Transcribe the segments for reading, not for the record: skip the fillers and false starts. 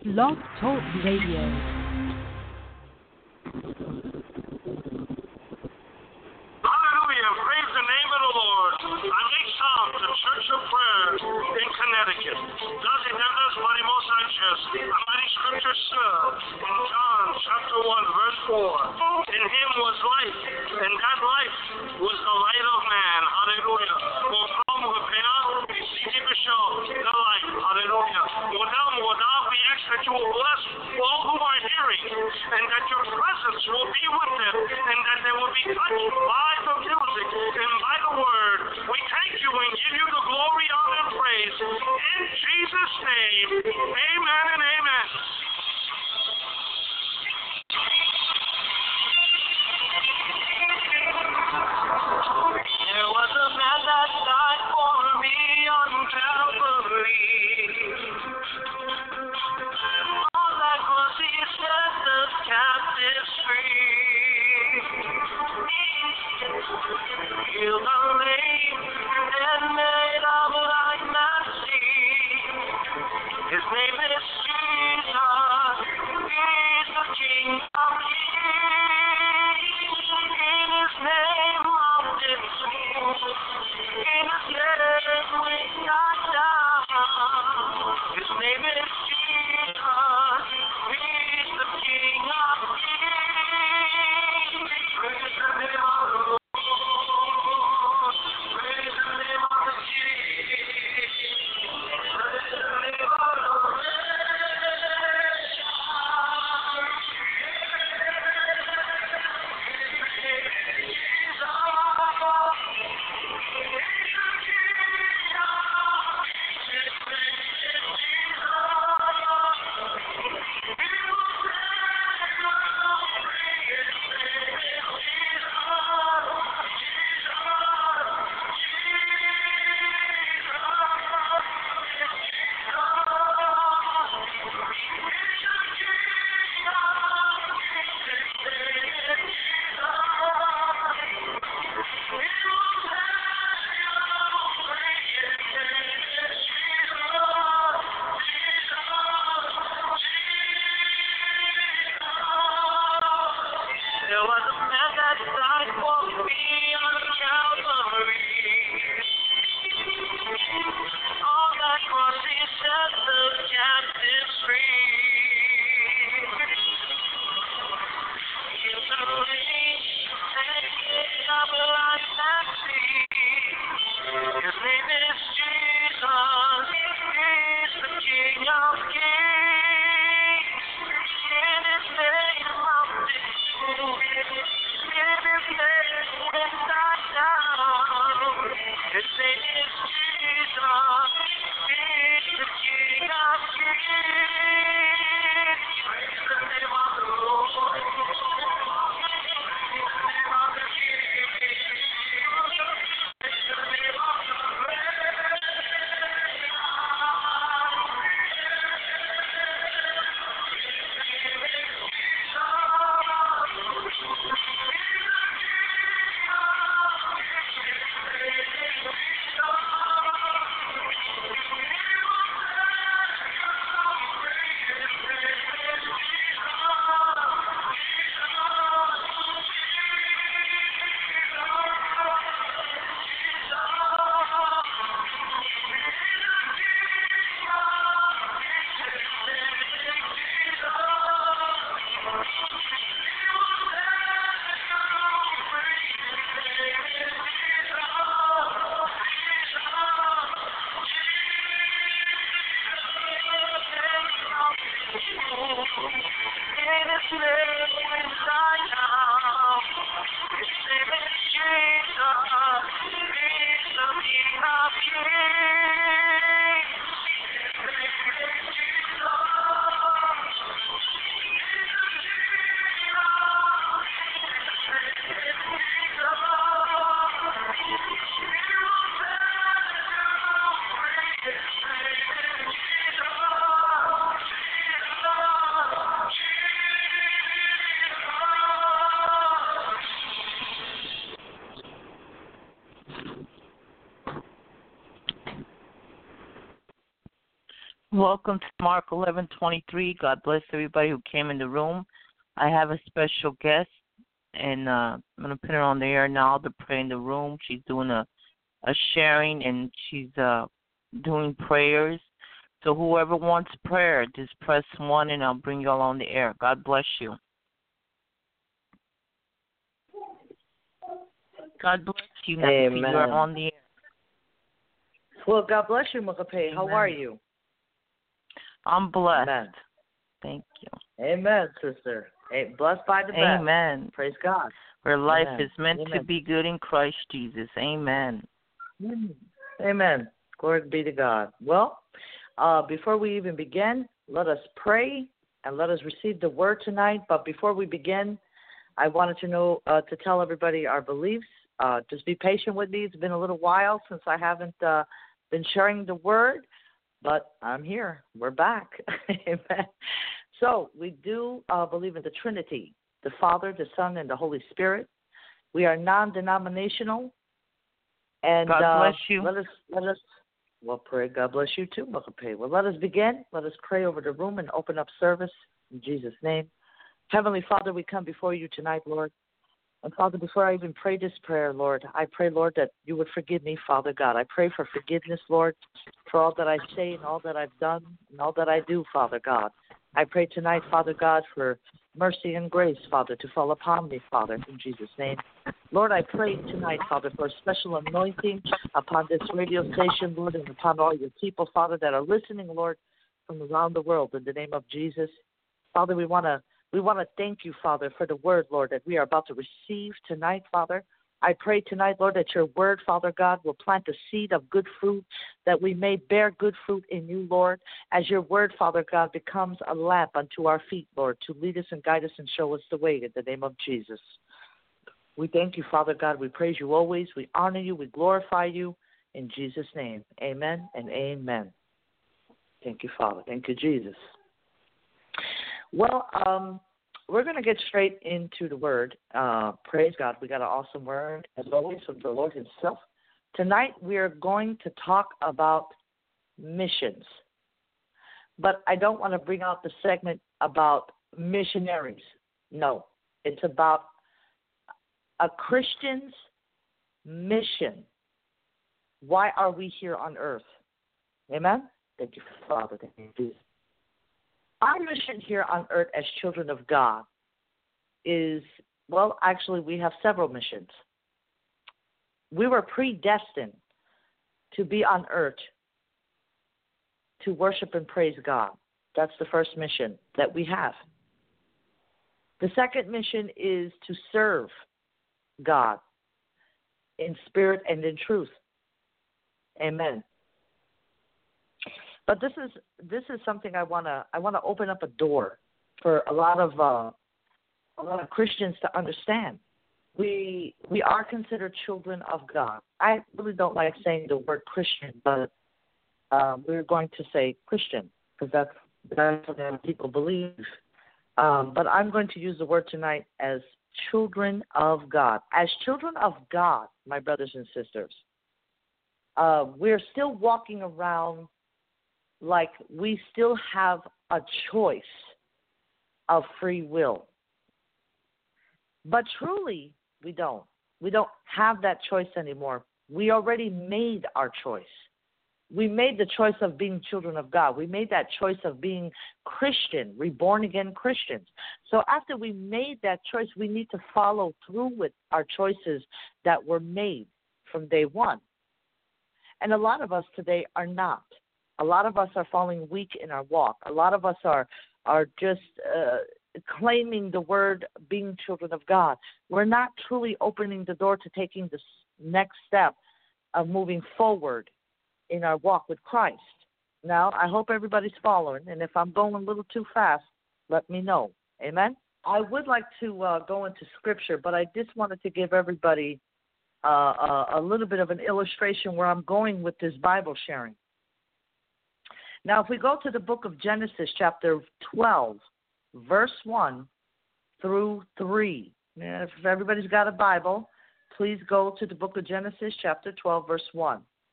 Blog Talk Radio. Church of Prayer in Connecticut. Does it have us, mighty most righteous? A mighty scripture, sir, in John chapter 1, verse 4. In him was life, and that life was the light of man. Hallelujah. From the light. Hallelujah. Without we ask that you will bless all who are hearing, and that your presence will be with them, and that they will be touched by the music and by the word. We thank you and give you the glory, honor, and praise. In Jesus' name, amen and amen. There was a man that died for me on Calvary. On that cross he set the captives free. Healed the lame and made a blind man see. His name is Jesus. He's the King of Kings. In his name, mountains move. In his name, we got down. His name is Jesus. He's the King of Kings. Praise the name of the Lord. Praise the name of the King. Praise the name of the Lord. There was a man that died for me on Calvary. On that cross he set the captives free. Healed the lame and made a blind man see. His name is Jesus. He's the King of Kings. In his name, mountains move. In his name, we die down. His name is Jesus. He's the King of Kings. Praise the name of the Lord. Praise the name of the King. Praise the name of the Lord. Welcome to Mark 11:23. God bless everybody who came in the room. I have a special guest, and I'm going to put her on the air now to pray in the room. She's doing a sharing, and she's doing prayers. So whoever wants prayer, just press 1, and I'll bring you all on the air. God bless you. God bless you, Nancy. Amen. You're on the air. Well, God bless you, Mukape. How are you? I'm blessed. Amen. Thank you. Amen, sister. Blessed by the best. Amen. Praise God. Where life Amen. is meant Amen. to be good in Christ Jesus. Amen. Amen. Glory be to God. Well, before we even begin, let us pray and let us receive the word tonight. But before we begin, I wanted to tell everybody our beliefs. Just be patient with me. It's been a little while since I haven't been sharing the word, but I'm here. We're back. Amen. So we do believe in the Trinity, the Father, the Son, and the Holy Spirit. We are non-denominational. And God bless you. Let us. Well, pray. God bless you too, Mukape. Well, let us begin. Let us pray over the room and open up service in Jesus' name. Heavenly Father, we come before you tonight, Lord. And Father, before I even pray this prayer, Lord, I pray, Lord, that you would forgive me, Father God. I pray for forgiveness, Lord, for all that I say and all that I've done and all that I do, Father God. I pray tonight, Father God, for mercy and grace, Father, to fall upon me, Father, in Jesus' name. Lord, I pray tonight, Father, for a special anointing upon this radio station, Lord, and upon all your people, Father, that are listening, Lord, from around the world, in the name of Jesus. Father, we want to thank you, Father, for the word, Lord, that we are about to receive tonight, Father. I pray tonight, Lord, that your word, Father God, will plant a seed of good fruit, that we may bear good fruit in you, Lord, as your word, Father God, becomes a lamp unto our feet, Lord, to lead us and guide us and show us the way in the name of Jesus. We thank you, Father God. We praise you always. We honor you. We glorify you. In Jesus' name, amen and amen. Thank you, Father. Thank you, Jesus. Well, we're going to get straight into the word. Praise God. We got an awesome word, as always, from the Lord himself. Tonight, we are going to talk about missions. But I don't want to bring out the segment about missionaries. No, it's about a Christian's mission. Why are we here on earth? Amen? Thank you, Father. Thank you, Jesus. Our mission here on earth as children of God is, well, actually, we have several missions. We were predestined to be on earth to worship and praise God. That's the first mission that we have. The second mission is to serve God in spirit and in truth. Amen. But this is something I wanna open up a door for a lot of Christians to understand. We are considered children of God. I really don't like saying the word Christian, but we're going to say Christian because that's what people believe. But I'm going to use the word tonight as children of God. As children of God, my brothers and sisters, we're still walking around like we still have a choice of free will. But truly, we don't. We don't have that choice anymore. We already made our choice. We made the choice of being children of God. We made that choice of being Christian, reborn again Christians. So after we made that choice, we need to follow through with our choices that were made from day one. And a lot of us today are not. A lot of us are falling weak in our walk. A lot of us are just claiming the word being children of God. We're not truly opening the door to taking the next step of moving forward in our walk with Christ. Now, I hope everybody's following, and if I'm going a little too fast, let me know. Amen? I would like to go into Scripture, but I just wanted to give everybody a little bit of an illustration where I'm going with this Bible sharing. Now, if we go to the book of Genesis, chapter 12, verse 1 through 3. Now, if everybody's got a Bible, please go to the book of Genesis, chapter 12, verse 1.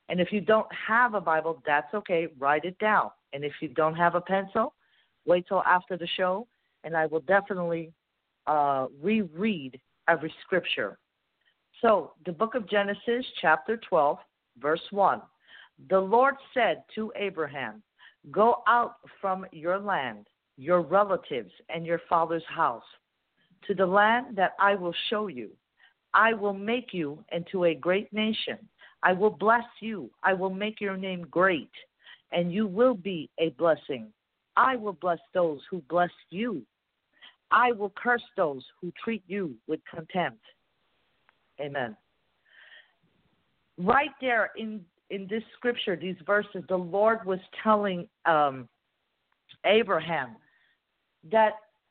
And if you don't have a Bible, that's okay. Write it down. And if you don't have a pencil, wait till after the show, and I will definitely reread every scripture. So the book of Genesis, chapter 12, verse 1. The Lord said to Abraham, go out from your land, your relatives, and your father's house, to the land that I will show you. I will make you into a great nation. I will bless you. I will make your name great, and you will be a blessing. I will bless those who bless you. I will curse those who treat you with contempt. Amen. Right there in this scripture, these verses, the Lord was telling Abraham that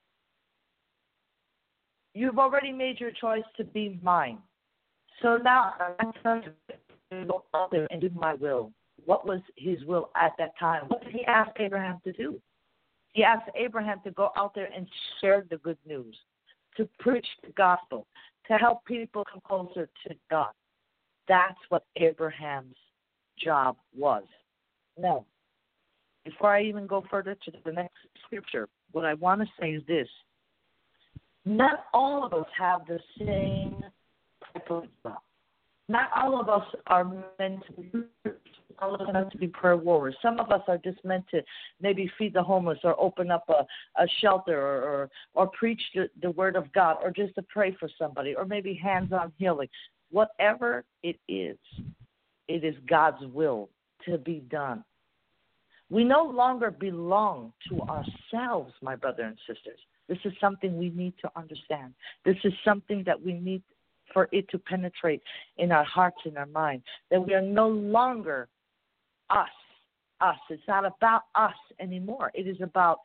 you've already made your choice to be mine. So now I'm going to go out there and do my will. What was his will at that time? What did he ask Abraham to do? He asked Abraham to go out there and share the good news, to preach the gospel, to help people come closer to God. That's what Abraham's job was. Now, before I even go further to the next scripture, what I want to say is this. Not all of us have the same type of job. Not all of us are meant to be, all of us are meant to be prayer warriors. Some of us are just meant to maybe feed the homeless or open up a shelter or preach the word of God or just to pray for somebody or maybe hands-on healing. Whatever it is God's will to be done. We no longer belong to ourselves, my brothers and sisters. This is something we need to understand. This is something that we need for it to penetrate in our hearts and our mind, that we are no longer us. It's not about us anymore. It is about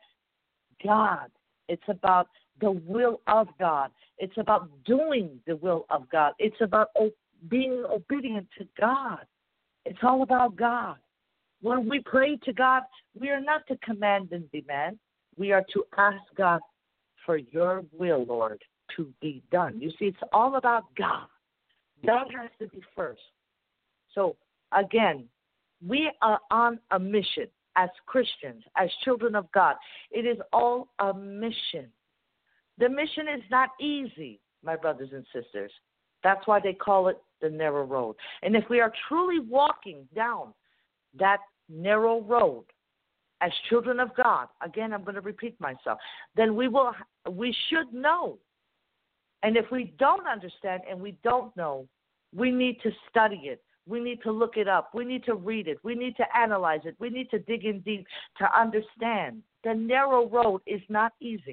God. It's about the will of God. It's about doing the will of God. It's about being obedient to God. It's all about God. When we pray to God, we are not to command and demand. We are to ask God for your will, Lord, to be done. You see, it's all about God. God has to be first. So, again, we are on a mission as Christians, as children of God. It is all a mission. The mission is not easy, my brothers and sisters. That's why they call it the narrow road. And if we are truly walking down that narrow road as children of God, again, I'm going to repeat myself, then we should know. And if we don't understand and we don't know, we need to study it. We need to look it up. We need to read it. We need to analyze it. We need to dig in deep to understand. The narrow road is not easy.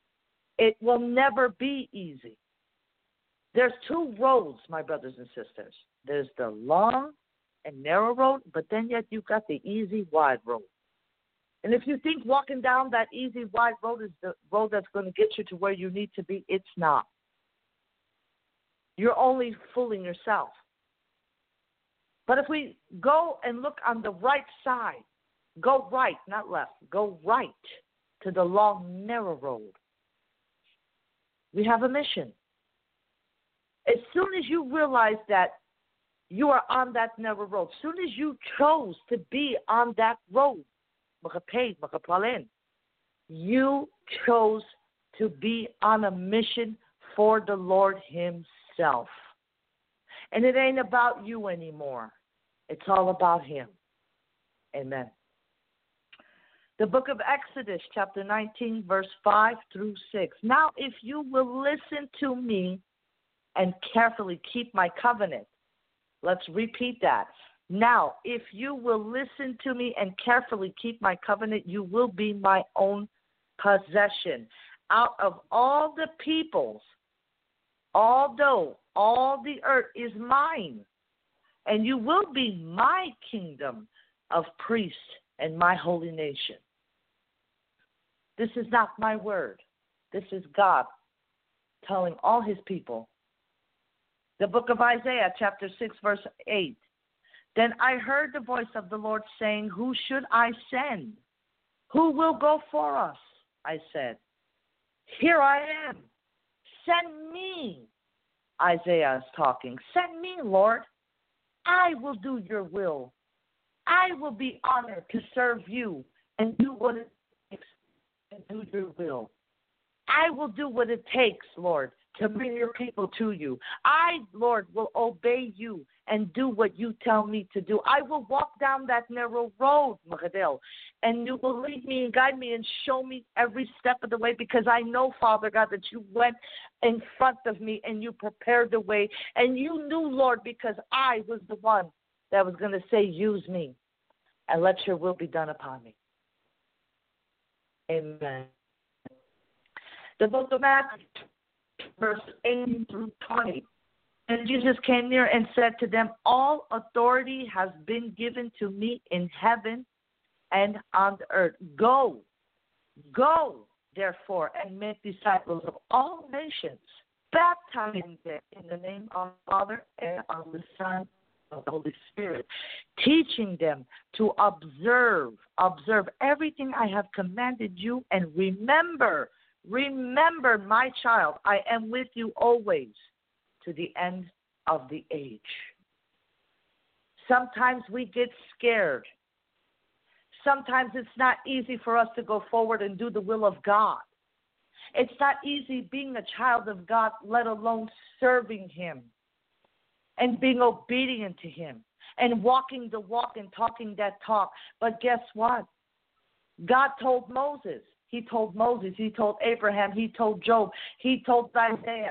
It will never be easy. There's two roads, my brothers and sisters. There's the long and narrow road, but then yet you've got the easy, wide road. And if you think walking down that easy, wide road is the road that's going to get you to where you need to be, it's not. You're only fooling yourself. But if we go and look on the right side, go right, not left, go right to the long, narrow road, we have a mission. As soon as you realize that you are on that narrow road, as soon as you chose to be on that road, you chose to be on a mission for the Lord himself. And it ain't about you anymore. It's all about him. Amen. The book of Exodus, chapter 19, verse 5 through 6. Now, if you will listen to me and carefully keep my covenant. Let's repeat that. Now, if you will listen to me and carefully keep my covenant, you will be my own possession. Out of all the peoples, although all the earth is mine, and you will be my kingdom of priests and my holy nation. This is not my word. This is God telling all his people. The book of Isaiah, chapter 6, verse 8. Then I heard the voice of the Lord saying, who should I send? Who will go for us? I said, here I am. Send me. Isaiah is talking. Send me, Lord. I will do your will. I will be honored to serve you and do what it takes and do your will. I will do what it takes, Lord, to bring your people to you. I, Lord, will obey you and do what you tell me to do. I will walk down that narrow road, Mahadel, and you will lead me and guide me and show me every step of the way, because I know, Father God, that you went in front of me and you prepared the way. And you knew, Lord, because I was the one that was going to say, use me and let your will be done upon me. Amen. The book of Matthew, verse 18 through 20. And Jesus came near and said to them, all authority has been given to me in heaven and on the earth. Go, therefore, and make disciples of all nations, baptizing them in the name of the Father and of the Son and of the Holy Spirit, teaching them to observe everything I have commanded you, and remember, my child, I am with you always to the end of the age. Sometimes we get scared. Sometimes it's not easy for us to go forward and do the will of God. It's not easy being a child of God, let alone serving Him and being obedient to Him and walking the walk and talking that talk. But guess what? God told Moses. He told Moses. He told Abraham. He told Job. He told Isaiah,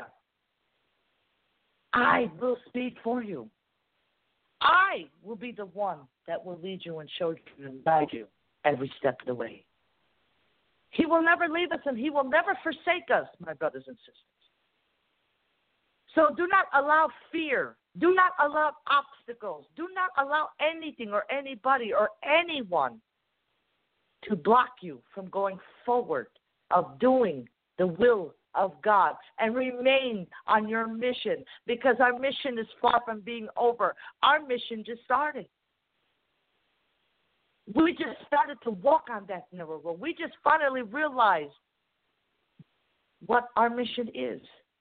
I will speak for you. I will be the one that will lead you and show you and guide you every step of the way. He will never leave us and He will never forsake us, my brothers and sisters. So do not allow fear. Do not allow obstacles. Do not allow anything or anybody or anyone to block you from going forward of doing the will of God and remain on your mission, because our mission is far from being over. Our mission just started. We just started to walk on that narrow road. We just finally realized what our mission is.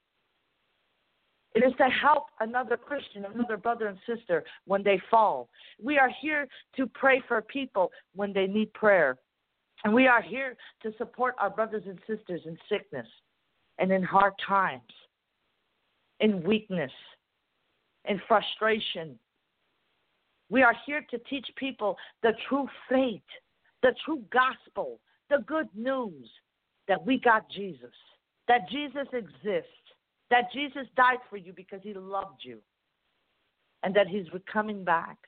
It is to help another Christian, another brother and sister when they fall. We are here to pray for people when they need prayer. And we are here to support our brothers and sisters in sickness and in hard times, in weakness, in frustration. We are here to teach people the true faith, the true gospel, the good news that we got Jesus, that Jesus exists, that Jesus died for you because He loved you, and that He's coming back.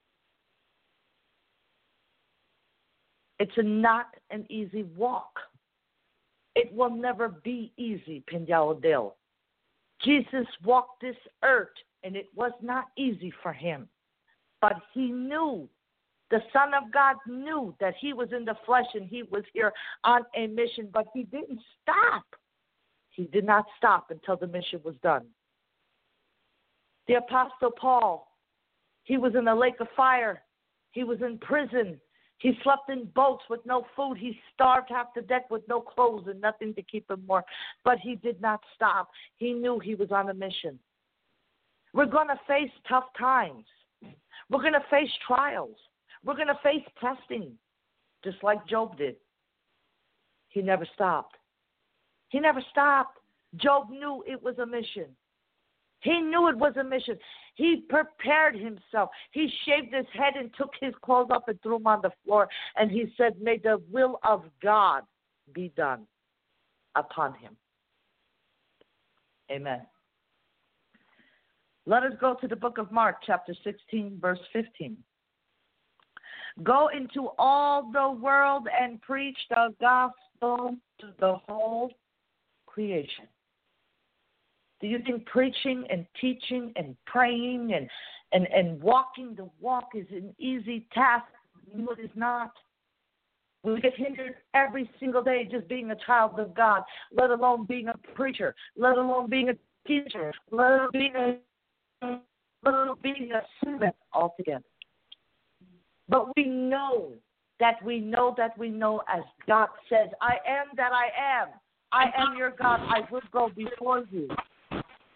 It's not an easy walk. It will never be easy, Peña. Jesus walked this earth, and it was not easy for Him. But He knew, the Son of God knew that He was in the flesh and He was here on a mission, but He didn't stop. He did not stop until the mission was done. The Apostle Paul, he was in the lake of fire. He was in prison. He slept in boats with no food. He starved half to death with no clothes and nothing to keep him warm. But he did not stop. He knew he was on a mission. We're going to face tough times. We're going to face trials. We're going to face testing, just like Job did. He never stopped. He never stopped. Job knew it was a mission. He knew it was a mission. He prepared himself. He shaved his head and took his clothes up and threw them on the floor. And he said, may the will of God be done upon him. Amen. Let us go to the book of Mark, chapter 16, verse 15. Go into all the world and preach the gospel to the whole creation. Do you think preaching and teaching and praying and walking the walk is an easy task? No, it is not. We get hindered every single day just being a child of God, let alone being a preacher, let alone being a teacher, let alone being a servant altogether. But we know that we know as God says, I am that I am. I am your God. I will go before you.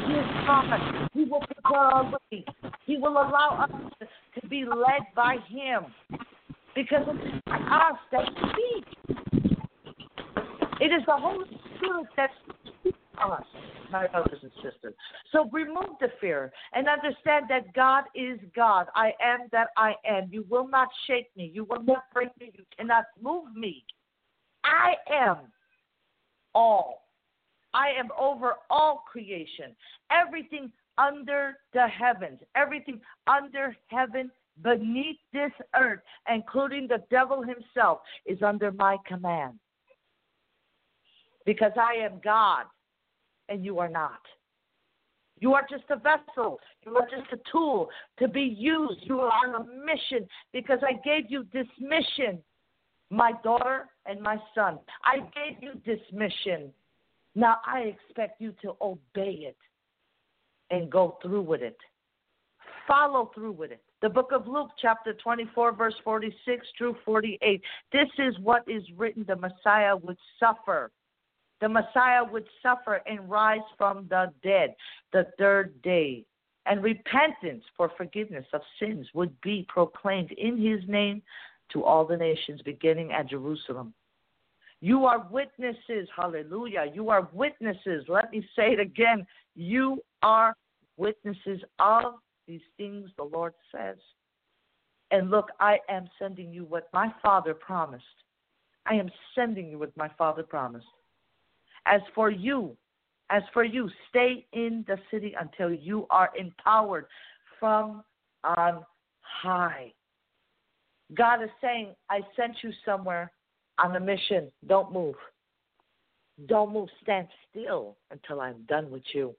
his promise. He will prepare our way. He will allow us to be led by him. Because it's not us that speak. It is the Holy Spirit that speaks to us, my brothers and sisters. So remove the fear and understand that God is God. I am that I am. You will not shake me. You will not break me. You cannot move me. I am all. I am over all creation. Everything under the heavens. Everything under heaven, beneath this earth, including the devil himself, is under my command. Because I am God and you are not. You are just a vessel. You are just a tool to be used. You are on a mission because I gave you this mission, my daughter and my son. I gave you this mission. Now I expect you to obey it and go through with it. Follow through with it. The book of Luke, chapter 24, verse 46 through 48. This is what is written. The Messiah would suffer. The Messiah would suffer and rise from the dead the third day. And repentance for forgiveness of sins would be proclaimed in his name to all the nations, beginning at Jerusalem. You are witnesses. Hallelujah. You are witnesses. Let me say it again. You are witnesses of these things the Lord says. And look, I am sending you what my Father promised. I am sending you what my Father promised. As for you, stay in the city until you are empowered from on high. God is saying, I sent you somewhere on a mission. Don't move. Don't move. Stand still until I'm done with you.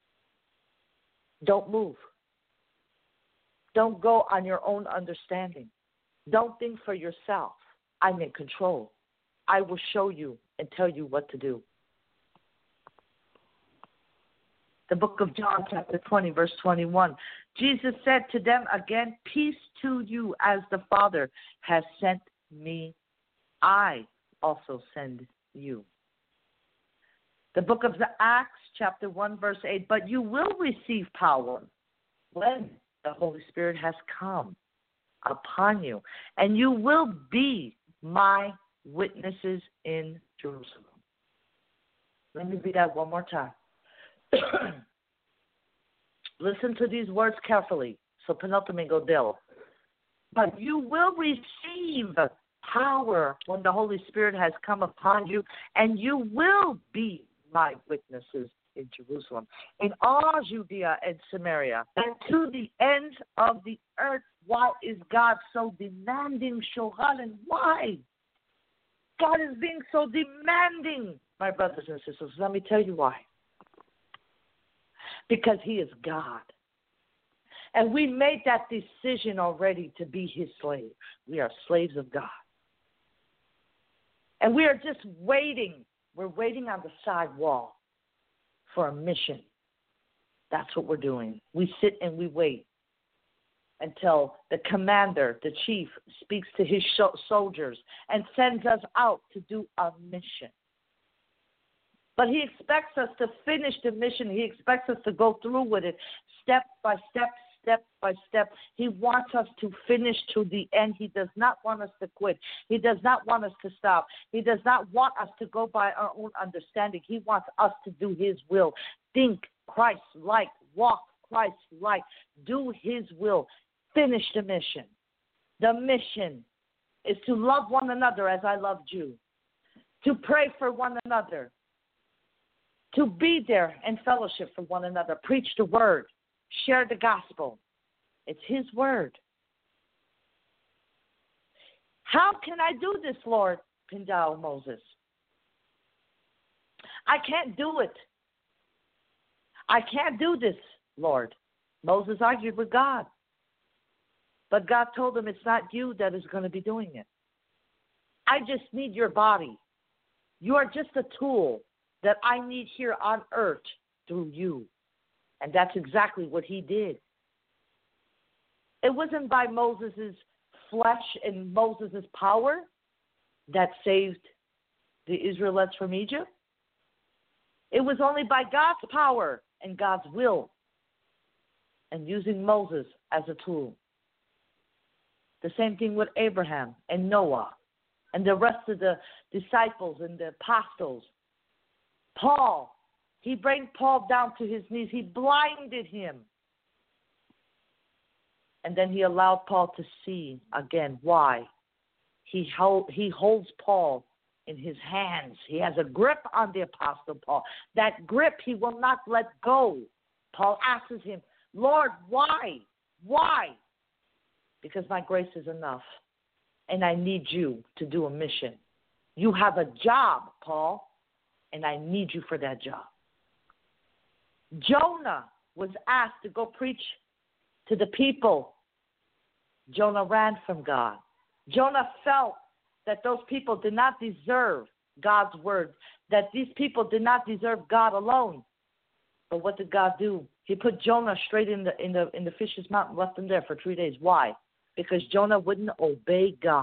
Don't move. Don't go on your own understanding. Don't think for yourself. I'm in control. I will show you and tell you what to do. The book of John, chapter 20, verse 21. Jesus said to them again, peace to you. As the Father has sent me, I also send you. The book of the Acts, chapter 1, verse 8. But you will receive power when the Holy Spirit has come upon you, and you will be my witnesses in Jerusalem. Let me read that one more time. Listen to these words carefully. So penultimate go del. But you will receive power when the Holy Spirit has come upon you, and you will be my witnesses in Jerusalem, in all Judea and Samaria, and to the ends of the earth. Why is God so demanding, Shohalan? Why? God is being so demanding, my brothers and sisters. Let me tell you why. Because he is God. And we made that decision already to be his slave. We are slaves of God. And we are just waiting. We're waiting on the side wall for a mission. That's what we're doing. We sit and we wait until the commander, the chief, speaks to his soldiers and sends us out to do a mission. But he expects us to finish the mission. He expects us to go through with it step by step, step by step. He wants us to finish to the end. He does not want us to quit. He does not want us to stop. He does not want us to go by our own understanding. He wants us to do his will. Think Christ-like. Walk Christ-like. Do his will. Finish the mission. The mission is to love one another as I loved you. To pray for one another. To be there and fellowship for one another. Preach the word. Share the gospel. It's his word. How can I do this, Lord? Pindao Moses. I can't do it. I can't do this, Lord. Moses argued with God. But God told him it's not you that is going to be doing it. I just need your body. You are just a tool that I need here on earth through you. And that's exactly what he did. It wasn't by Moses' flesh and Moses' power that saved the Israelites from Egypt. It was only by God's power and God's will and using Moses as a tool. The same thing with Abraham and Noah and the rest of the disciples and the apostles. Paul, he brought Paul down to his knees. He blinded him. And then he allowed Paul to see again. Why? He holds Paul in his hands. He has a grip on the Apostle Paul. That grip he will not let go. Paul asks him, Lord, why? Why? Because my grace is enough, and I need you to do a mission. You have a job, Paul, and I need you for that job. Jonah was asked to go preach to the people. Jonah ran from God. Jonah felt that those people did not deserve God's word, that these people did not deserve God alone. But what did God do? He put Jonah straight in the fish's mouth and left him there for 3 days. Why? Because Jonah wouldn't obey God.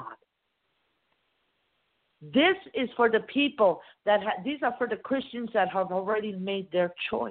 This is for the people these are for the Christians that have already made their choice.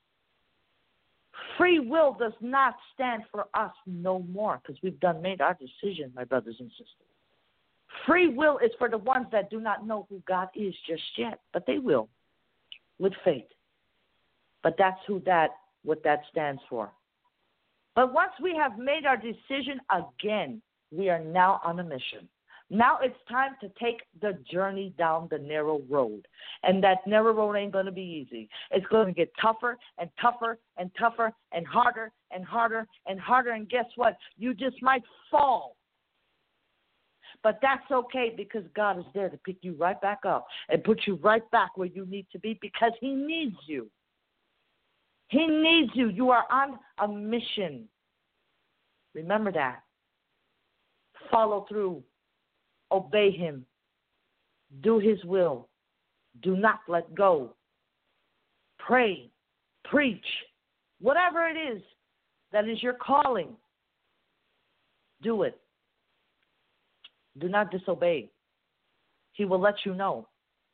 Free will does not stand for us no more because we've made our decision, my brothers and sisters. Free will is for the ones that do not know who God is just yet, but they will with faith. But that's what that stands for. But once we have made our decision again, we are now on a mission. Now it's time to take the journey down the narrow road. And that narrow road ain't going to be easy. It's going to get tougher and tougher and tougher and harder and harder and harder. And guess what? You just might fall. But that's okay because God is there to pick you right back up and put you right back where you need to be because He needs you. He needs you. You are on a mission. Remember that. Follow through. Obey Him. Do His will. Do not let go. Pray. Preach. Whatever it is that is your calling, do it. Do not disobey. He will let you know.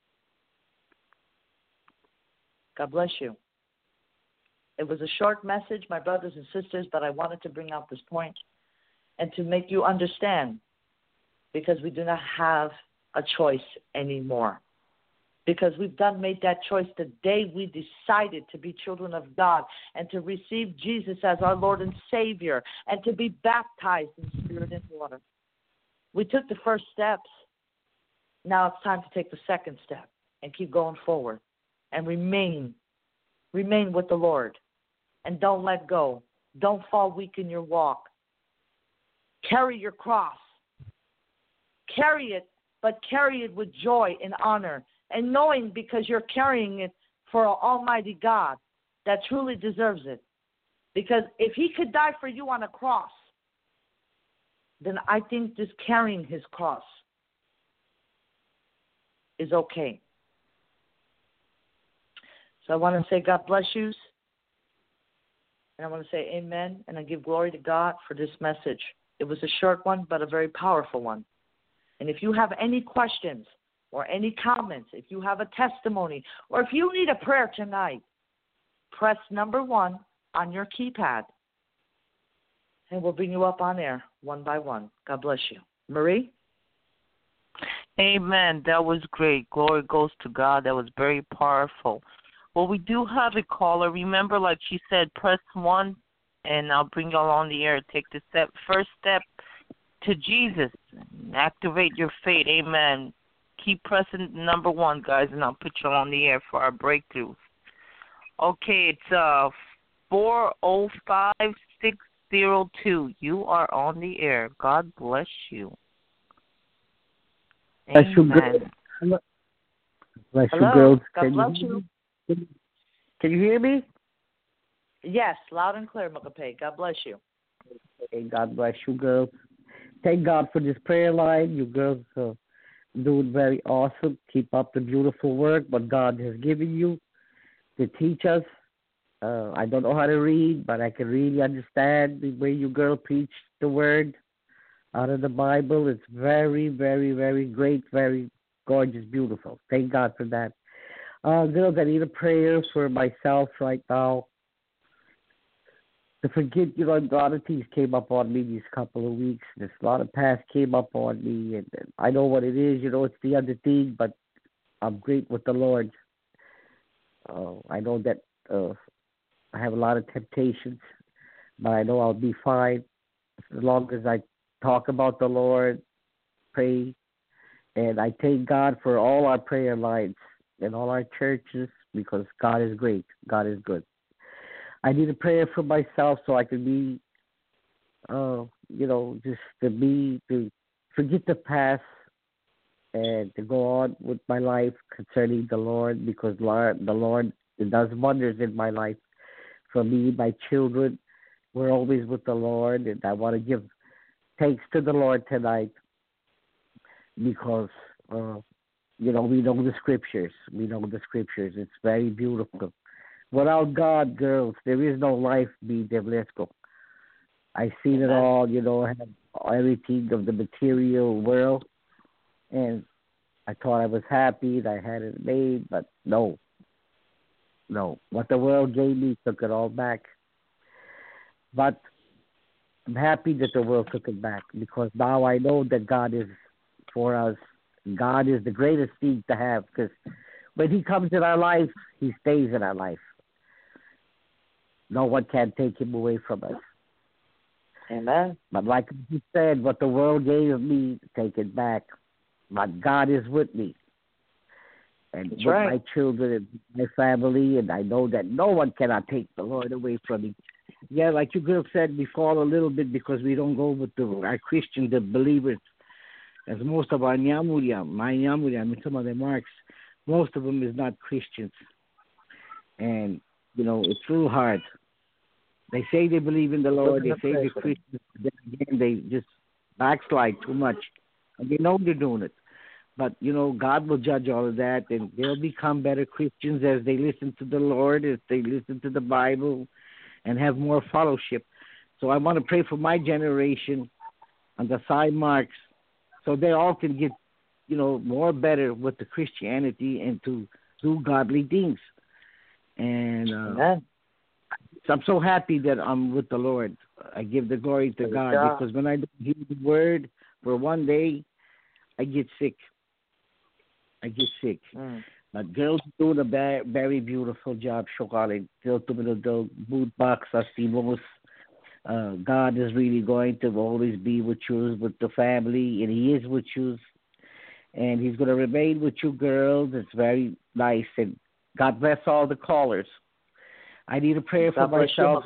God bless you. It was a short message, my brothers and sisters, but I wanted to bring out this point and to make you understand because we do not have a choice anymore. Because we've made that choice the day we decided to be children of God and to receive Jesus as our Lord and Savior and to be baptized in spirit and water. We took the first steps. Now it's time to take the second step and keep going forward and remain with the Lord and don't let go. Don't fall weak in your walk. Carry your cross. Carry it, but carry it with joy and honor and knowing because you're carrying it for an almighty God that truly deserves it. Because if He could die for you on a cross, then I think just carrying His cross is okay. So I want to say God bless you. And I want to say amen. And I give glory to God for this message. It was a short one, but a very powerful one. And if you have any questions or any comments, if you have a testimony, or if you need a prayer tonight, press number 1 on your keypad. And we'll bring you up on air one by one. God bless you. Marie? Amen. That was great. Glory goes to God. That was very powerful. Well, we do have a caller. Remember, like she said, press 1, and I'll bring you all on the air. Take the first step to Jesus. Activate your faith. Amen. Keep pressing number 1, guys, and I'll put you on the air for our breakthroughs. Okay, it's 405-602. You are on the air. God bless you. Bless you, Amen. girls. Bless you, Hello. girls. God bless you. Can you hear me? Yes, loud and clear, Mukape. God bless you. Okay, God bless you, girls. Thank God for this prayer line. You girls are doing very awesome. Keep up the beautiful work what God has given you to teach us. I don't know how to read, but I can really understand the way you girls preach the word out of the Bible. It's very, very, very great, very gorgeous, beautiful. Thank God for that. Girls, I need a prayer for myself right now. to forget, a lot of things came up on me these couple of weeks. There's a lot of past came up on me, and I know what it is. It's the other thing, but I'm great with the Lord. I know that I have a lot of temptations, but I know I'll be fine as long as I talk about the Lord, pray, and I thank God for all our prayer lines and all our churches because God is great. God is good. I need a prayer for myself so I can be, just to forget the past and to go on with my life concerning the Lord because the Lord does wonders in my life. For me, my children, we're always with the Lord, and I want to give thanks to the Lord tonight because, we know the Scriptures. We know the Scriptures. It's very beautiful. Without God, girls, there is no life, be Devlesko. I've seen it all, I have everything of the material world, and I thought I was happy that I had it made, but no. What the world gave me took it all back. But I'm happy that the world took it back because now I know that God is for us. God is the greatest thing to have because when He comes in our life, He stays in our life. No one can take Him away from us. Amen. But like you said, what the world gave me, take it back. But God is with me. And That's with right. my children and my family, and I know that no one cannot take the Lord away from me. Yeah, like you girls said, we fall a little bit because we don't go with our Christian, the believers. As most of our my Nyamuria, some of the marks, most of them is not Christians. And, it's real hard. They say they believe in the Lord. They say they're Christians. Then again, they just backslide too much. And they know they're doing it. But, God will judge all of that, and they'll become better Christians as they listen to the Lord, as they listen to the Bible, and have more fellowship. So I want to pray for my generation on the side marks so they all can get, more better with the Christianity and to do godly things. And so I'm so happy that I'm with the Lord. I give the glory to God because when I don't hear the word for one day, I get sick. But girls doing a very beautiful job. God is really going to always be with you, with the family, and He is with you. And He's going to remain with you, girls. It's very nice. And God bless all the callers. I need a prayer for myself.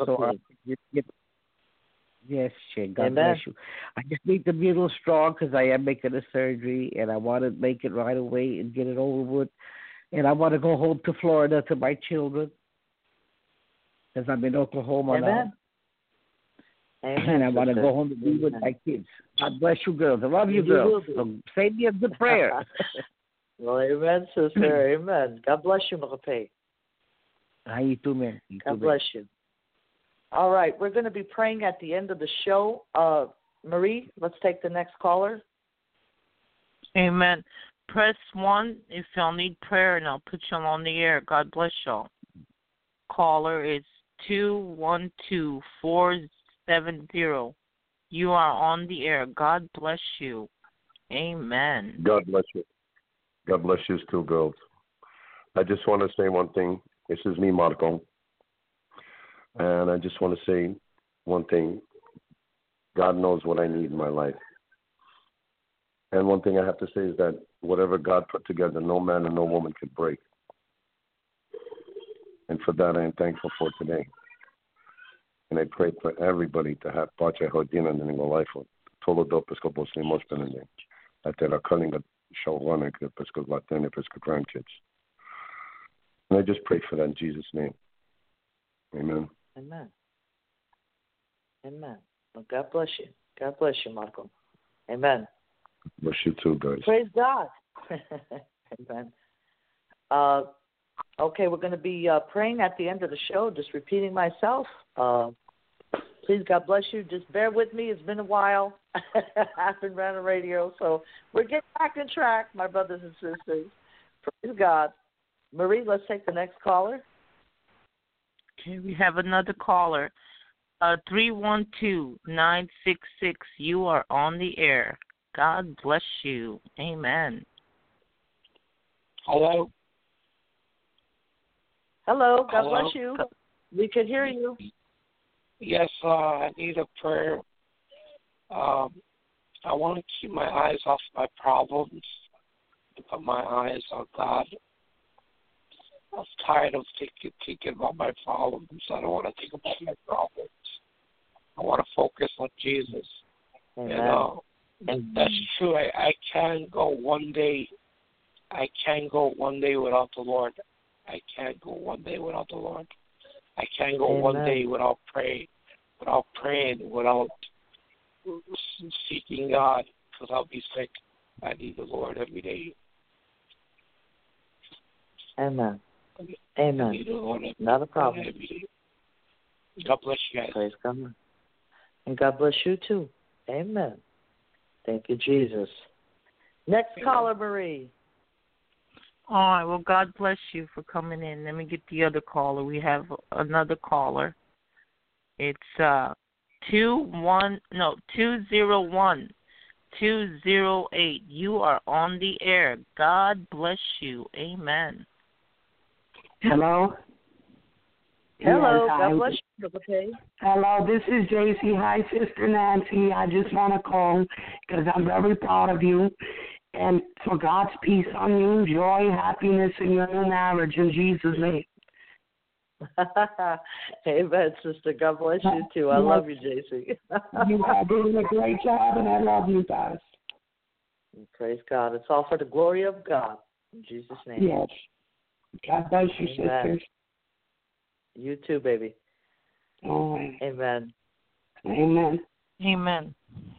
Yes, Shane. God bless you. I just need to be a little strong because I am making a surgery, and I want to make it right away and get it over with. And I want to go home to Florida to my children because I'm in Oklahoma now. Amen. And I want to go home to be with my kids. God bless you, girls. I love you, girls. So say me a good prayer. Well, amen, sister. Amen. God bless you, Makape. How you too, man. God bless you. All right, we're going to be praying at the end of the show. Marie, let's take the next caller. Amen. Press 1 if y'all need prayer, and I'll put y'all on the air. God bless y'all. Caller is 212470. You are on the air. God bless you. Amen. God bless you. God bless you too, girls. I just want to say one thing. This is me, Marco. And I just want to say one thing. God knows what I need in my life. And one thing I have to say is that whatever God put together, no man and no woman could break. And for that, I am thankful for today. And I pray for everybody to have Pacha Hodina in their life. Tolo do Episcopal Simos Penende. At the Kalinga Shawana, Episcopal Latin, Episcopal grandkids. And I just pray for that in Jesus' name. Amen. Amen. Amen. Well, God bless you. God bless you, Marco. Amen. Bless you too, guys. Praise God. Amen. Okay, we're going to be praying at the end of the show, just repeating myself. Please, God bless you. Just bear with me. It's been a while. I've been running radio, so we're getting back on track, my brothers and sisters. Praise God. Marie, let's take the next caller. Okay, we have another caller. 312-966. You are on the air. God bless you. Amen. Hello. Hello. God Hello? bless you. We can hear you. Yes, I need a prayer. I want to keep my eyes off my problems, put my eyes on God. I'm tired of thinking about my problems. I don't want to think about my problems. I want to focus on Jesus. Amen. And that's true. I can go one day. I can go one day without the Lord. I can't go one day without the Lord. I can't go one day without praying, without seeking God, because I'll be sick. I need the Lord every day. Amen. I Amen. need the Lord Not a problem. every day. God bless you guys. Praise God. And God bless you too. Amen. Thank you, Jesus. Next caller, Marie. All right. Well, God bless you for coming in. Let me get the other caller. We have another caller. It's 201-208. You are on the air. God bless you. Amen. Hello. Hello. Yes, God bless you. Okay. Hello, this is JC. Hi, Sister Nancy. I just want to call because I'm very proud of you and for God's peace on you, joy, happiness in your new marriage in Jesus' name. Amen, sister. God bless you too. I love you, JC. You are doing a great job, and I love you guys. Praise God. It's all for the glory of God. In Jesus' name. Yes. God bless you, Amen. sisters. You too, baby. All right. Amen. Amen. Amen.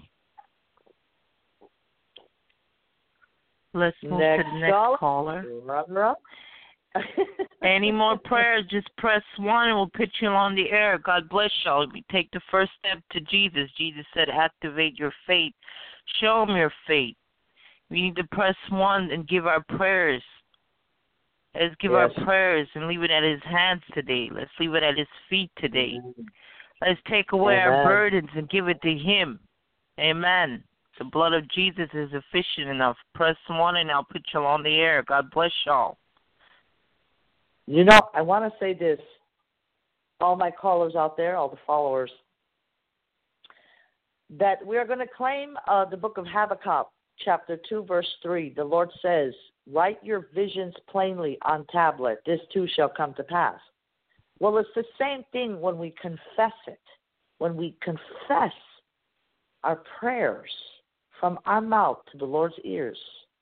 Let's move Next to the next caller. Run. Any more prayers, just press 1 and we'll put you on the air. God bless y'all. We take the first step to Jesus. Jesus said, activate your faith. Show him your faith. We need to press 1 and give our prayers. Let's give our prayers and leave it at his hands today. Let's leave it at his feet today. Let's take away our burdens and give it to him. Amen. The blood of Jesus is sufficient enough. Press 1 and I'll put you on the air. God bless y'all. You know, I want to say this. All my callers out there, all the followers, that we are going to claim the book of Habakkuk, chapter 2, verse 3. The Lord says, write your visions plainly on tablet. This too shall come to pass. Well, it's the same thing when we confess it. When we confess our prayers from our mouth to the Lord's ears.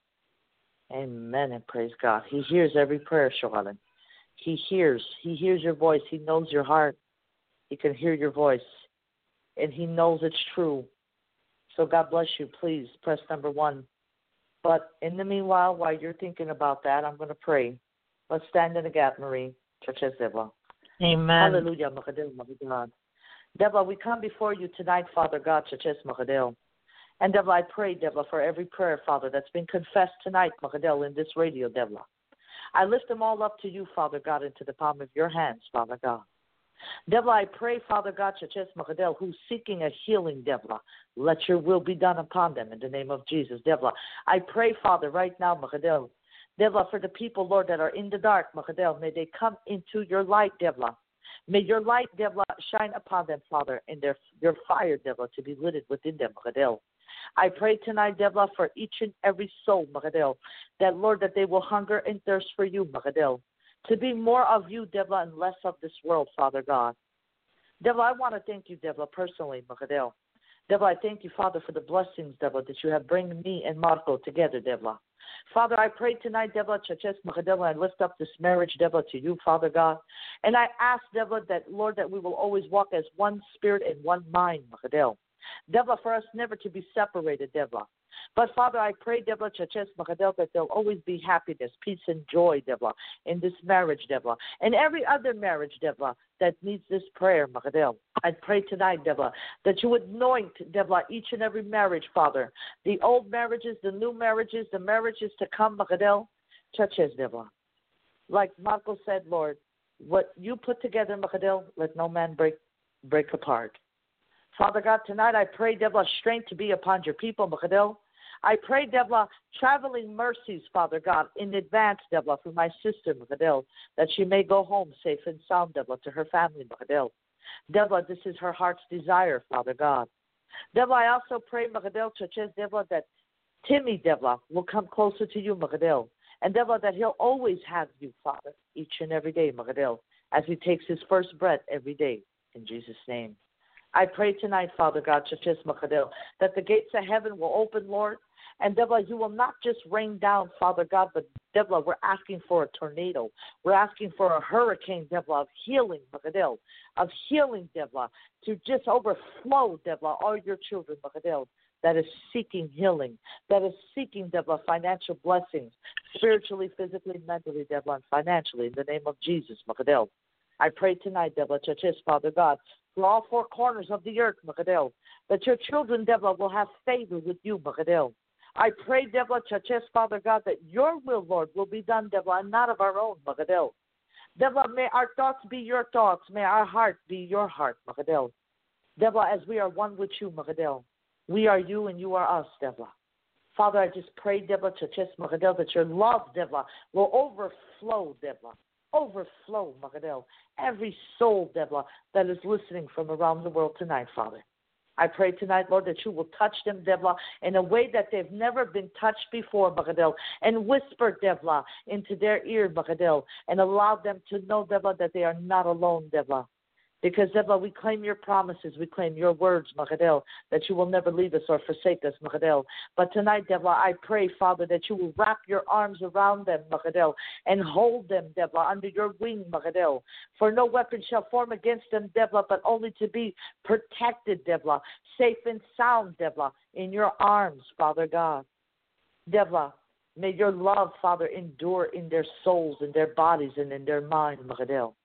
Amen and praise God. He hears every prayer, Charlotte. He hears your voice. He knows your heart. He can hear your voice. And he knows it's true. So God bless you. Please press number 1. But in the meanwhile, while you're thinking about that, I'm going to pray. Let's stand in the gap, Marie. Amen. Hallelujah. Devla, we come before you tonight, Father God. And Devla, I pray, Devla, for every prayer, Father, that's been confessed tonight, in this radio, Devla. I lift them all up to you, Father God, into the palm of your hands, Father God. Devla, I pray, Father God, who's seeking a healing, Devla, let your will be done upon them in the name of Jesus, Devla. I pray, Father, right now, Devla, for the people, Lord, that are in the dark, may they come into your light, Devla. May your light, Devla, shine upon them, Father, and your fire, Devla, to be lit within them, I pray tonight, Devla, for each and every soul, that, Lord, that they will hunger and thirst for you, to be more of you, Devla, and less of this world, Father God. Devla, I want to thank you, Devla, personally, Devla, I thank you, Father, for the blessings, Devla, that you have bring me and Marco together, Devla. Father, I pray tonight, Devla, I lift up this marriage, Devla, to you, Father God. And I ask, Devla, that, Lord, that we will always walk as one spirit and one mind, Devla, for us never to be separated, Devla. But, Father, I pray, Devla, that there'll always be happiness, peace, and joy, Devla, in this marriage, Devla, and every other marriage, Devla, that needs this prayer, I pray tonight, Devla, that you would anoint, Devla, each and every marriage, Father, the old marriages, the new marriages, the marriages to come, Devla. Like Marco said, Lord, what you put together, let no man break break apart. Father God, tonight I pray, Devla, strength to be upon your people, Makadil. I pray, Devla, traveling mercies, Father God, in advance, Devla, for my sister, Makadil, that she may go home safe and sound, Devla, to her family, Makadil. Devla, this is her heart's desire, Father God. Devla, I also pray, Makadil, Churches, Devla, that Timmy, Devla, will come closer to you, Makadil. And Devla, that he'll always have you, Father, each and every day, Makadil, as he takes his first breath every day, in Jesus' name. I pray tonight, Father God, Churches, Makadil, that the gates of heaven will open, Lord. And Devla, you will not just rain down, Father God, but Devla, we're asking for a tornado. We're asking for a hurricane, Devla, of healing, Makadil, of healing, Devla, to just overflow, Devla, all your children, Makadil, that is seeking healing, that is seeking, Devla, financial blessings, spiritually, physically, mentally, Devla, and financially, in the name of Jesus, Makadil. I pray tonight, Devla, Churches, Father God, for all four corners of the earth, Makadil, that your children, Devla, will have favor with you, Makadil. I pray, Devla, Churches, Father God, that your will, Lord, will be done, Devla, and not of our own, Makadil. Devla, may our thoughts be your thoughts. May our heart be your heart, Makadil. Devla, as we are one with you, Makadil, we are you and you are us, Devla. Father, I just pray, Devla, Churches, Makadil, that your love, Devla, will overflow, Devla. Overflow, Makadil. Every soul, Devla, that is listening from around the world tonight, Father. I pray tonight, Lord, that you will touch them, Devla, in a way that they've never been touched before, Makadil, and whisper, Devla, into their ear, Makadil, and allow them to know, Devla, that they are not alone, Devla. Because, Devla, we claim your promises. We claim your words, Makadil, that you will never leave us or forsake us, Makadil. But tonight, Devla, I pray, Father, that you will wrap your arms around them, Makadil, and hold them, Devla, under your wing, Makadil. For no weapon shall form against them, Devla, but only to be protected, Devla, safe and sound, Devla, in your arms, Father God. Devla, may your love, Father, endure in their souls, in their bodies, and in their mind, Makadil.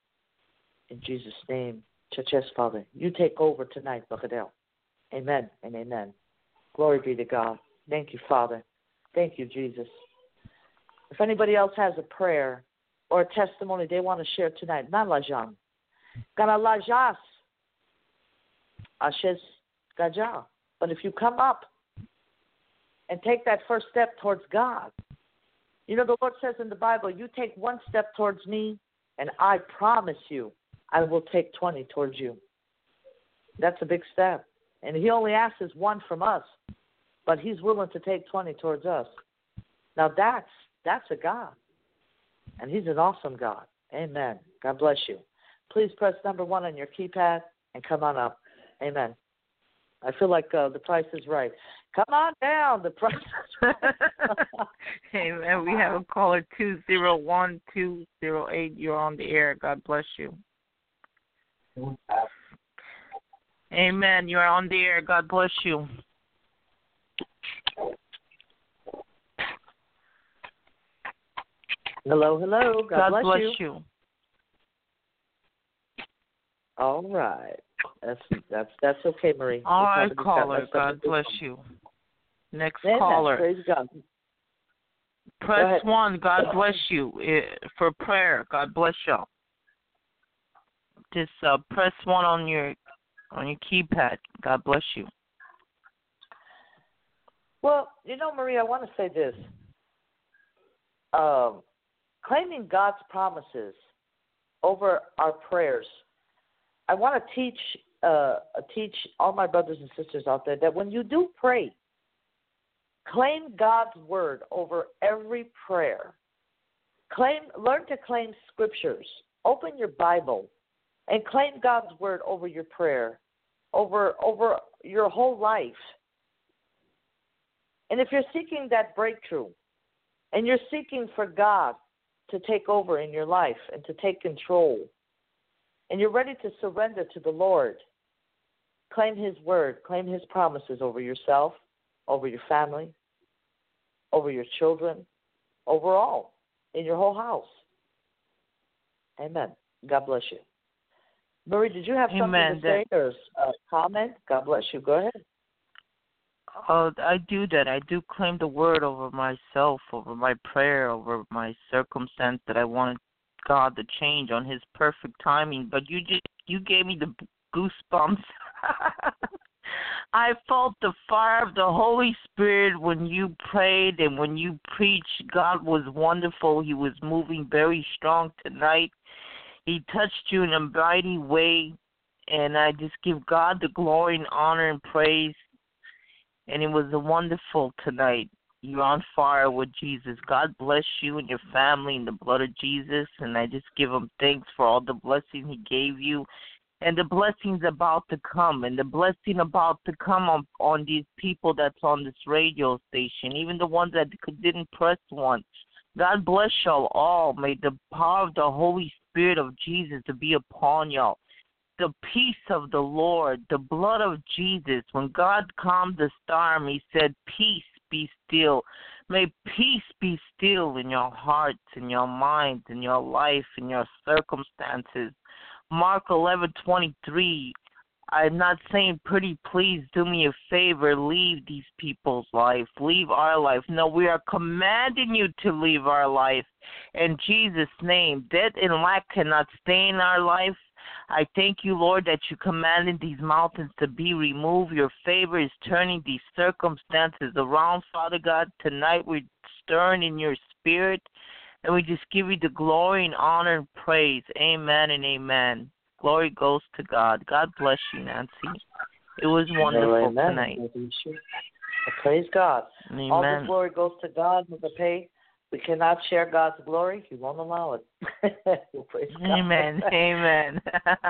In Jesus' name. Churches, Father, you take over tonight, Makadil. Amen and amen. Glory be to God. Thank you, Father. Thank you, Jesus. If anybody else has a prayer or a testimony they want to share tonight, not Lajan. Gana Lajas. Ashes Gaja. But if you come up and take that first step towards God, you know, the Lord says in the Bible, you take one step towards me, and I promise you, I will take 20 towards you. That's a big step. And he only asks one from us, but he's willing to take 20 towards us. Now that's a God. And he's an awesome God. Amen. God bless you. Please press number 1 on your keypad and come on up. Amen. I feel like the price is right. Come on down. The price is right. Amen. We have a caller 201-208. You're on the air. God bless you. Amen. You're on the air. God bless you. Hello, hello. God bless you. All right. That's okay, Marie. All right, caller. God bless you. Next caller. Praise God. Press 1. God bless you for prayer. God bless y'all. Just press 1 on your keypad. God bless you. Well, you know, Marie, I want to say this. Claiming God's promises over our prayers. I want to teach all my brothers and sisters out there that when you do pray, claim God's word over every prayer. Learn to claim scriptures. Open your Bible and claim God's word over your prayer, over your whole life. And if you're seeking that breakthrough and you're seeking for God to take over in your life and to take control, and you're ready to surrender to the Lord, claim his word, claim his promises over yourself, over your family, over your children, overall, in your whole house. Amen. God bless you. Marie, did you have something to say or a comment? God bless you. Go ahead. I do that. I do claim the word over myself, over my prayer, over my circumstance that I wanted God to change on his perfect timing. But you gave me goosebumps. I felt the fire of the Holy Spirit when you prayed and when you preached. God was wonderful. He was moving very strong tonight. He touched you in a mighty way, and I just give God the glory and honor and praise. And it was a wonderful tonight. You're on fire with Jesus. God bless you and your family in the blood of Jesus, and I just give him thanks for all the blessings he gave you and the blessings about to come, and the blessing about to come on these people that's on this radio station, even the ones that didn't press one. God bless y'all all. May the power of the Holy Spirit of Jesus to be upon y'all. The peace of the Lord, the blood of Jesus. When God calmed the storm, he said, peace, be still. May peace be still in your hearts, in your minds, in your life, in your circumstances. Mark 11:23. I'm not saying, pretty please do me a favor, leave these people's life, leave our life. No, we are commanding you to leave our life. In Jesus' name, death and lack cannot stay in our life. I thank you, Lord, that you commanded these mountains to be removed. Your favor is turning these circumstances around, Father God. Tonight we're stirring in your spirit, and we just give you the glory and honor and praise. Amen and amen. Glory goes to God. God bless you, Nancy. It was wonderful tonight. Praise God. Amen. All the glory goes to God. We cannot share God's glory. He won't allow it. Praise Amen. God. Amen.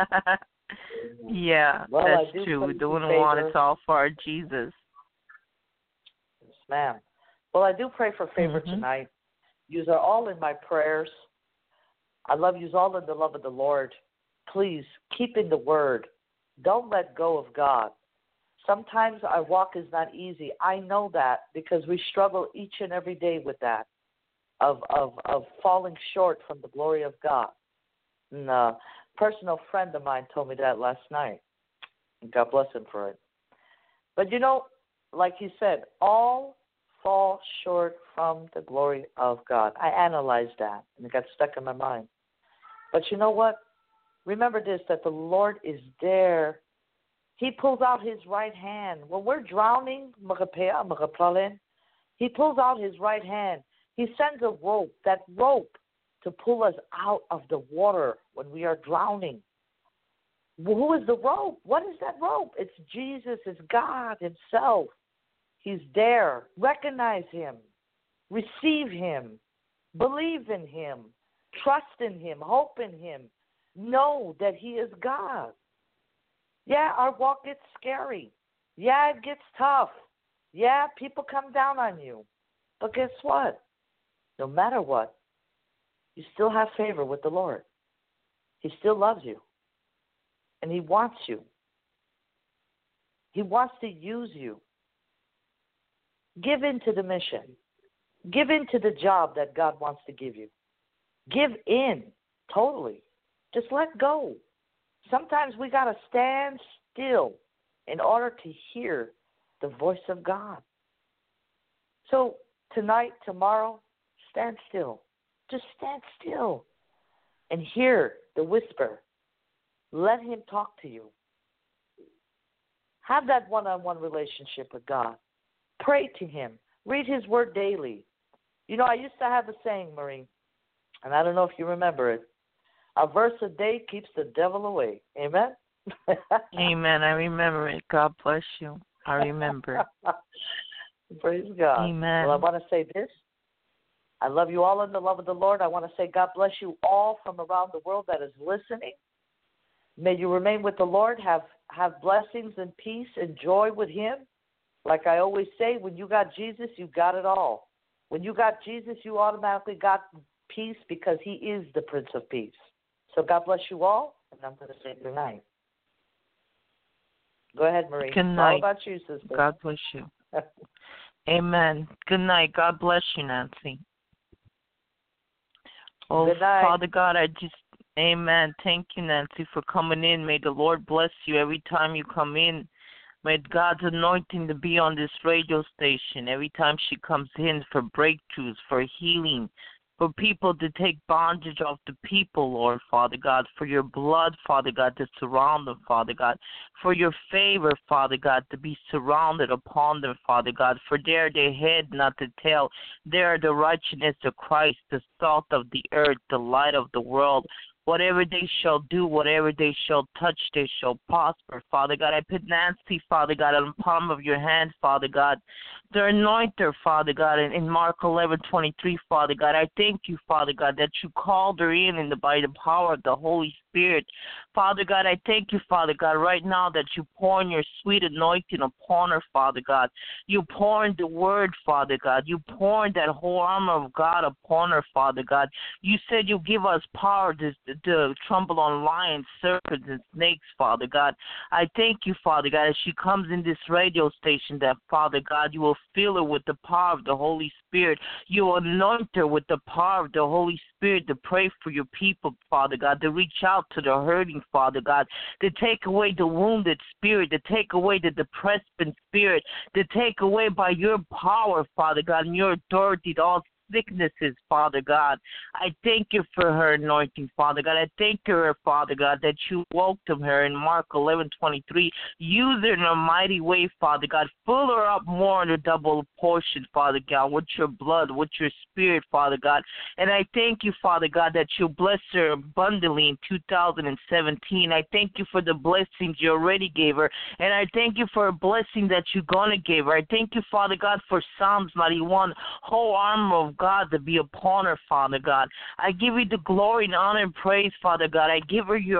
Yeah, well, that's true. We don't want it all for our Jesus. Yes, ma'am. Well, I do pray for favor tonight. You are all in my prayers. I love you all in the love of the Lord. Please keep in the word. Don't let go of God. Sometimes our walk is not easy. I know that because we struggle each and every day with that, of falling short from the glory of God. And a personal friend of mine told me that last night. God bless him for it. But you know, like you said, all fall short from the glory of God. I analyzed that, and it got stuck in my mind. But you know what? Remember this, that the Lord is there. He pulls out his right hand. When we're drowning, he pulls out his right hand. He sends a rope, that rope, to pull us out of the water when we are drowning. Who is the rope? What is that rope? It's Jesus. It's God himself. He's there. Recognize him. Receive him. Believe in him. Trust in him. Hope in him. Know that he is God. Yeah, our walk gets scary. Yeah, it gets tough. Yeah, people come down on you. But guess what? No matter what, you still have favor with the Lord. He still loves you. And he wants you. He wants to use you. Give in to the mission. Give in to the job that God wants to give you. Give in totally. Just let go. Sometimes we got to stand still in order to hear the voice of God. So tonight, tomorrow, stand still. Just stand still and hear the whisper. Let him talk to you. Have that one-on-one relationship with God. Pray to him. Read his word daily. You know, I used to have a saying, Marie, and I don't know if you remember it. A verse a day keeps the devil away. Amen? Amen. I remember it. God bless you. I remember. Praise God. Amen. Well, I want to say this. I love you all in the love of the Lord. I want to say God bless you all from around the world that is listening. May you remain with the Lord. Have blessings and peace and joy with him. Like I always say, when you got Jesus, you got it all. When you got Jesus, you automatically got peace because he is the Prince of Peace. So God bless you all, and I'm going to say good night. Go ahead, Marie. Good night. All about you, sister. God bless you. Amen. Good night. God bless you, Nancy. Oh, good night. Father God, amen. Thank you, Nancy, for coming in. May the Lord bless you every time you come in. May God's anointing to be on this radio station every time she comes in for breakthroughs, for healing, for people to take bondage off the people, Lord, Father God, for your blood, Father God, to surround them, Father God, for your favor, Father God, to be surrounded upon them, Father God, for they are the head, not the tail. They are the righteousness of Christ, the salt of the earth, the light of the world. Whatever they shall do, whatever they shall touch, they shall prosper. Father God, I put Nancy, Father God, on the palm of your hand, Father God. The anointer, Father God, in Mark 11:23, Father God. I thank you, Father God, that you called her in by the power of the Holy Spirit. Father God, I thank you, Father God, right now that you pouring your sweet anointing upon her, Father God. You pouring the word, Father God. You pouring that whole armor of God upon her, Father God. You said you give us power to trample on lions, serpents, and snakes, Father God. I thank you, Father God, as she comes in this radio station, that, Father God, you will fill her with the power of the Holy Spirit. You will anoint her with the power of the Holy Spirit to pray for your people, Father God, to reach out to the hurting, Father God, to take away the wounded spirit, to take away the depressed spirit, to take away by your power, Father God, and your authority to all sicknesses, Father God. I thank you for her anointing, Father God. I thank her, Father God, that you welcome her in Mark 11:23. Use her in a mighty way, Father God. Fill her up more in a double portion, Father God, with your blood, with your spirit, Father God. And I thank you, Father God, that you bless her abundantly in 2017. I thank you for the blessings you already gave her. And I thank you for a blessing that you're going to give her. I thank you, Father God, for Psalms 91, whole armor of God to be upon her, Father God. I give you the glory and honor and praise, Father God. I give her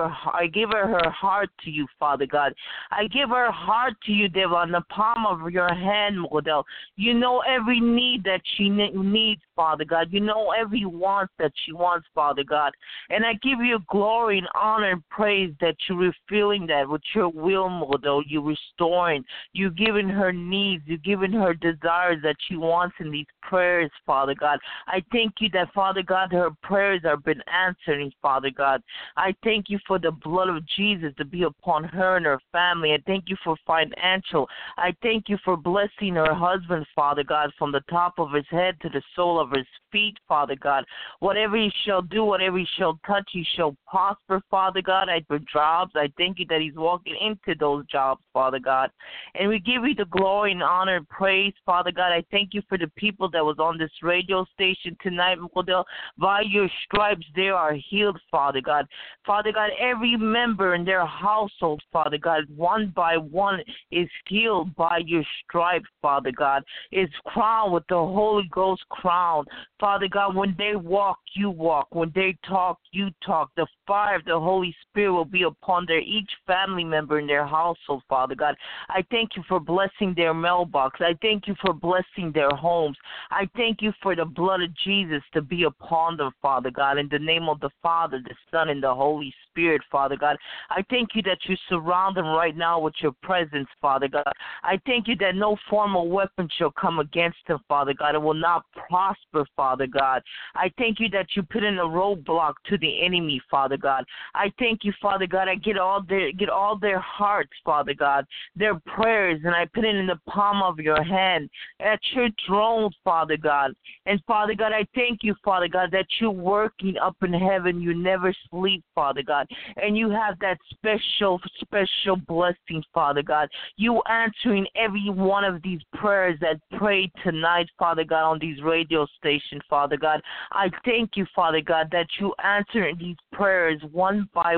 her heart to you, Father God. I give her heart to you, Devil, on the palm of your hand, Model. You know every need that she needs, Father God. You know every want that she wants, Father God. And I give you glory and honor and praise that you're refilling that with your will, Model. You're restoring. You're giving her needs. You're giving her desires that she wants in these prayers, Father God. I thank you that, Father God, her prayers have been answering, Father God. I thank you for the blood of Jesus to be upon her and her family. I thank you for financial. I thank you for blessing her husband, Father God, from the top of his head to the sole of his feet, Father God. Whatever he shall do, whatever he shall touch, he shall prosper, Father God. I for jobs. I thank you that he's walking into those jobs, Father God. And we give you the glory and honor and praise, Father God. I thank you for the people that was on this radio station tonight, Model. By your stripes they are healed, Father God. Father God, every member in their household, Father God, one by one is healed by your stripes, Father God. Is crowned with the Holy Ghost crown. Father God, when they walk, you walk. When they talk, you talk. The fire of the Holy Spirit will be upon each family member in their household, Father God. I thank you for blessing their mailbox. I thank you for blessing their homes. I thank you for the blood of Jesus to be upon them, Father God, in the name of the Father, the Son, and the Holy Spirit, Father God. I thank you that you surround them right now with your presence, Father God. I thank you that no formal weapon shall come against them, Father God. It will not prosper, Father God. I thank you that you put in a roadblock to the enemy, Father God. I thank you, Father God. I get all their hearts, Father God, their prayers, and I put it in the palm of your hand at your throne, Father God. And Father God, I thank you, Father God, that you're working up in heaven. You never sleep, Father God. And you have that special blessing, Father God. You answering every one of these prayers that prayed tonight, Father God, on these radio stations, Father God. I thank you, Father God, that you answering these prayers one by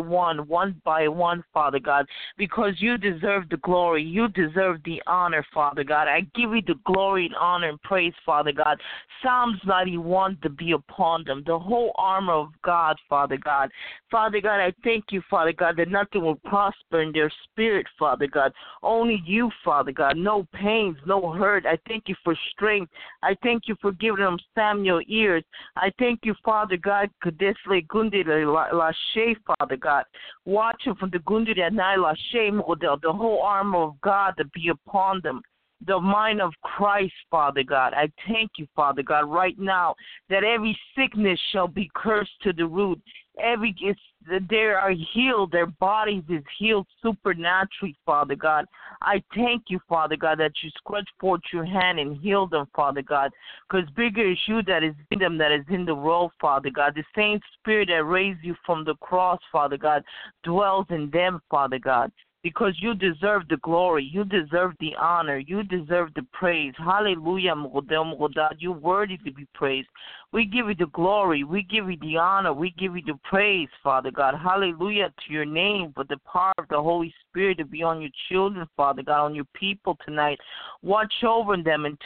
one, Father God, because you deserve the glory. You deserve the honor, Father God. I give you the glory and honor and praise, Father God. Psalms 91 to be upon them, the whole armor of God, Father God. Father God, I thank you, Father God, that nothing will prosper in their spirit, Father God. Only you, Father God. No pains, no hurt. I thank you for strength. I thank you for giving them Samuel ears. I thank you, Father God, Kadesle Gundile Lashe, Father God. Watch them from the Gundile Nai Lashe model, the whole armor of God to be upon them. the mind of Christ, Father God. I thank you, Father God, right now that every sickness shall be cursed to the root. They are healed. Their bodies is healed supernaturally, Father God. I thank you, Father God, that you stretch forth your hand and heal them, Father God, because bigger is you that is in them that is in the world, Father God. The same Spirit that raised you from the cross, Father God, dwells in them, Father God. Because you deserve the glory, you deserve the honor, you deserve the praise. Hallelujah, Mogodad, you're worthy to be praised. We give you the glory, we give you the honor, we give you the praise, Father God. Hallelujah to your name, for the power of the Holy Spirit to be on your children, Father God, on your people tonight. Watch over them in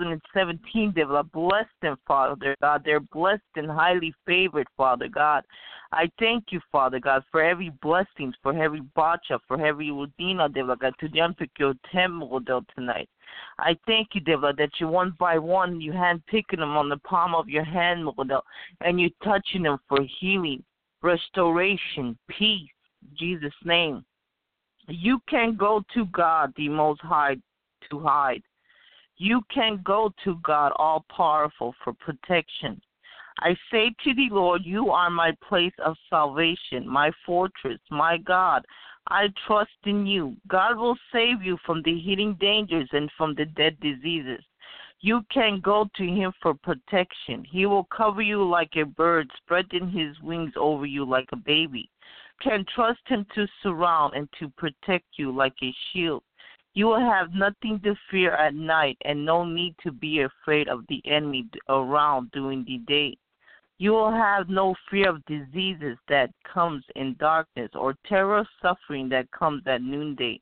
2017, devil. Bless them, Father God. They're blessed and highly favored, Father God. I thank you, Father God, for every blessings, for every bacha, for every udina, devil God, to the unpick temple tonight. I thank you, devil, that you one by one, you hand-picking them on the palm of your hand, Model, and you touching them for healing, restoration, peace, in Jesus' name. You can go to God, the Most High, to hide. You can go to God, all-powerful, for protection. I say to thee, Lord, you are my place of salvation, my fortress, my God. I trust in you. God will save you from the hidden dangers and from the dead diseases. You can go to him for protection. He will cover you like a bird, spreading his wings over you like a baby. Can trust him to surround and to protect you like a shield. You will have nothing to fear at night and no need to be afraid of the enemy around during the day. You will have no fear of diseases that comes in darkness or terror suffering that comes at noonday.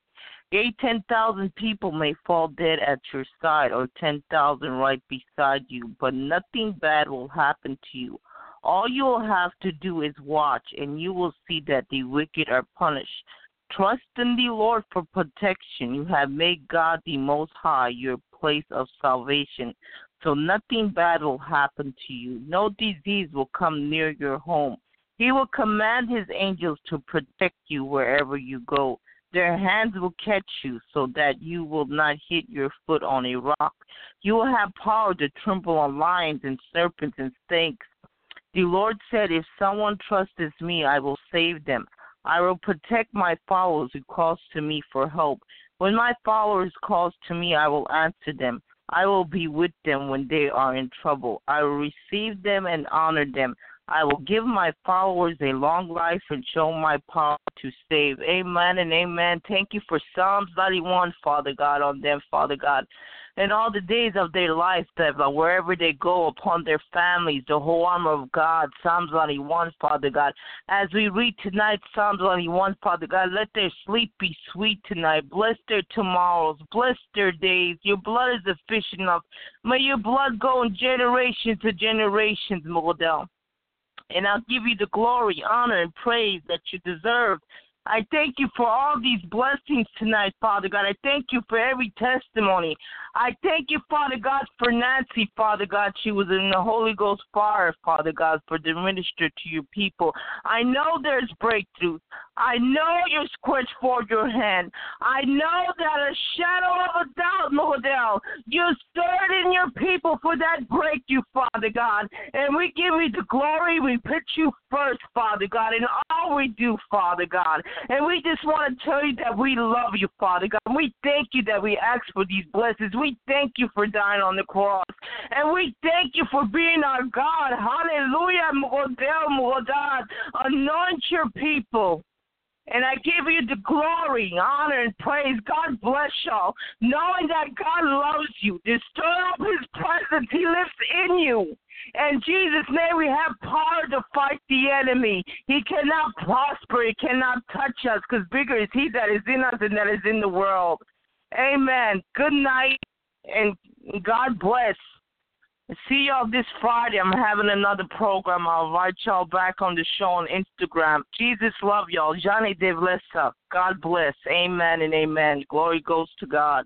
10,000 people may fall dead at your side or 10,000 right beside you, but nothing bad will happen to you. All you will have to do is watch, and you will see that the wicked are punished. Trust in the Lord for protection. You have made God the Most High your place of salvation. So nothing bad will happen to you. No disease will come near your home. He will command his angels to protect you wherever you go. Their hands will catch you so that you will not hit your foot on a rock. You will have power to trample on lions and serpents and snakes. The Lord said, if someone trusts me, I will save them. I will protect my followers who calls to me for help. When my followers calls to me, I will answer them. I will be with them when they are in trouble. I will receive them and honor them. I will give my followers a long life and show my power to save. Amen and amen. Thank you for Psalms 91, Father God, on them, Father God. And all the days of their life, wherever they go, upon their families, the whole armor of God, Psalms 91, Father God. As we read tonight, Psalms 91, Father God, let their sleep be sweet tonight. Bless their tomorrows. Bless their days. Your blood is sufficient enough. May your blood go in generation to generations, Model. And I'll give you the glory, honor, and praise that you deserve. I thank you for all these blessings tonight, Father God. I thank you for every testimony. I thank you, Father God, for Nancy, Father God. She was in the Holy Ghost fire, Father God, for the minister to your people. I know there's breakthroughs. I know you stretch forth your hand. I know that a shadow of a doubt, Model, you stirred in your people for that breakthrough, Father God. And we give you the glory. We put you first, Father God, in all we do, Father God. And we just want to tell you that we love you, Father God. We thank you that we ask for these blessings. We thank you for dying on the cross. And we thank you for being our God. Hallelujah. Anoint your people. And I give you the glory, honor, and praise. God bless y'all. Knowing that God loves you. To stir up his presence. He lives in you. In Jesus' name, we have power to fight the enemy. He cannot prosper. He cannot touch us because bigger is he that is in us than that is in the world. Amen. Good night, and God bless. See y'all this Friday. I'm having another program. I'll invite y'all back on the show on Instagram. Jesus love y'all. Johnny De Vlesa. God bless. Amen and amen. Glory goes to God.